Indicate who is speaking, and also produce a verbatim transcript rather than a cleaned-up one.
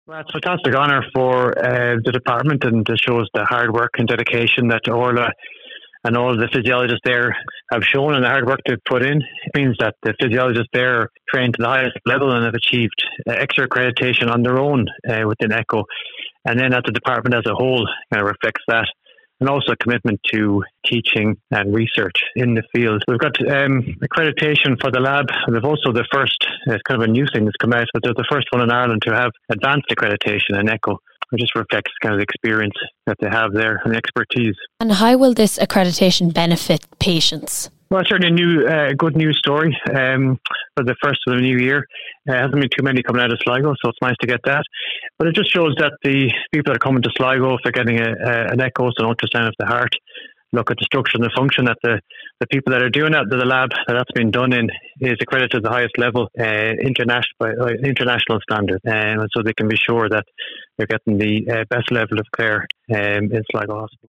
Speaker 1: Well, it's a fantastic honour for uh, the department, and it shows the hard work and dedication that Orla and all the physiologists there have shown, and the hard work they've put in. It means that the physiologists there are trained to the highest level and have achieved uh, extra accreditation on their own uh, within ECHO. And then at the department as a whole, kind of reflects that. And also a commitment to teaching and research in the field. We've got um, accreditation for the lab. We've also the first, it's kind of a new thing that's come out, but they're the first one in Ireland to have advanced accreditation in ECHO. It just reflects kind of the experience that they have there and expertise.
Speaker 2: And how will this accreditation benefit patients?
Speaker 1: Well, it's certainly a new, uh, good news story um, for the first of the new year. There uh, hasn't been too many coming out of Sligo, so it's nice to get that. But it just shows that the people that are coming to Sligo, if they're getting a, a, an echo, so an ultrasound of the heart, look at the structure and the function, that the, the people that are doing that, the lab that that's been done in, is accredited to the highest level, uh, international, by uh, international standard. And um, so they can be sure that they're getting the uh, best level of care um, in Sligo Hospital.